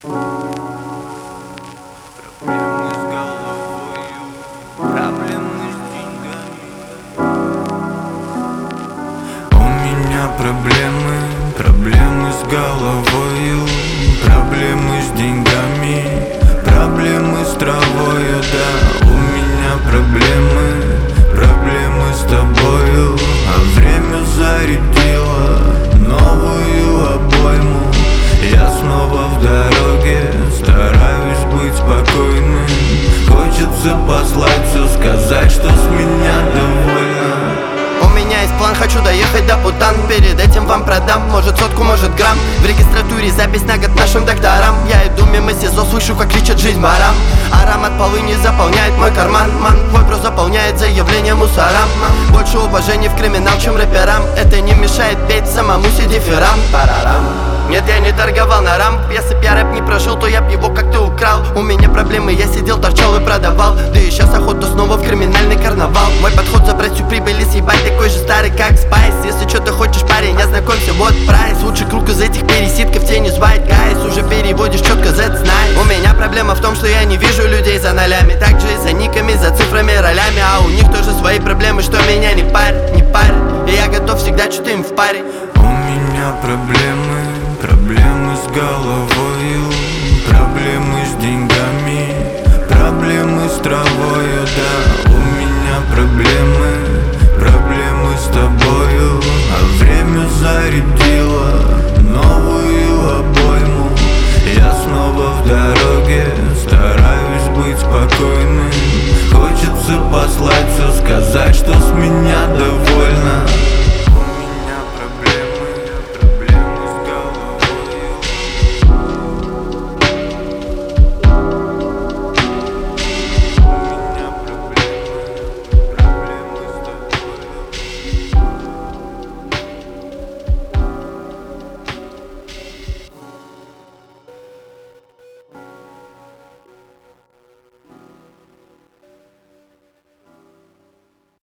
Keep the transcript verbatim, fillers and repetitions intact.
Проблемы с головою, проблемы с деньгами. У меня проблемы, проблемы с головою, проблемы с деньгами, проблемы с травою, да. У меня проблемы, проблемы с тобою, а время зарядило новую обойму. Я снова в дороге, стараюсь быть спокойным. Хочется послать все, сказать, что с меня довольно. У меня есть план, хочу доехать до Путан. Перед этим вам продам, может сотку, может грамм. В регистратуре запись на год нашим докторам. Я иду мимо СИЗО, слышу, как кричат жизнь ворам. Аромат полыни заполняет мой карман. Ман, твой бро заполняет заявление мусорам. Больше уважения в криминал, чем рэперам. Это не мешает петь самому себе дифирам. Парарам. Нет, я не торговал на рамп. Если б я рэп не прожил, то я б его как-то украл. У меня проблемы, я сидел, торчал и продавал. Да и сейчас охота снова в криминальный карнавал. Мой подход забрать всю прибыль и съебать, такой же старый, как Спайс. Если что ты хочешь, парень, ознакомься, вот прайс. Лучший круг из этих пересидков тебе не звать, гайс. Уже переводишь четко, that's nice. У меня проблема в том, что я не вижу людей за нолями. Также и за никами, за цифрами, ролями. А у них тоже свои проблемы, что меня не парит, не парит. И я готов всегда что-то им впарить. У меня проблемы, проблемы с головою, проблемы с деньгами, проблемы с травою, да. У меня проблемы, проблемы с тобою, а время зарядило